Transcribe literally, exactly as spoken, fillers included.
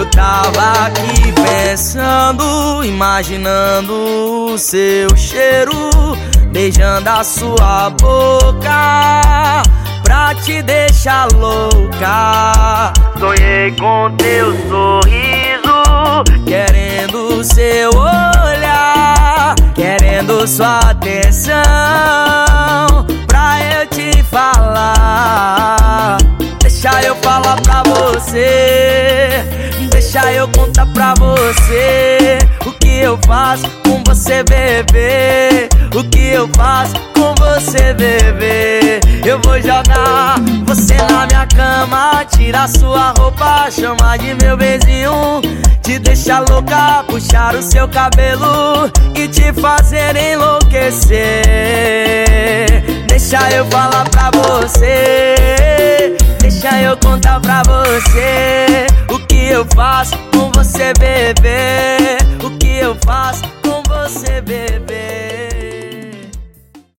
Eu tava aqui pensando, imaginando o seu cheiro, beijando a sua boca pra te deixar louca. Sonhei com teu sorriso, querendo seu olhar, querendo sua atenção pra eu te falar. Deixa eu falar pra você, deixa eu contar pra você o que eu faço com você, bebê. O que eu faço com você, bebê. Eu vou jogar você na minha cama, tirar sua roupa, chamar de meu beijinho, te deixar louca, puxar o seu cabelo e te fazer enlouquecer. Deixa eu falar pra você, deixa eu contar pra você o que eu faço com você, bebê.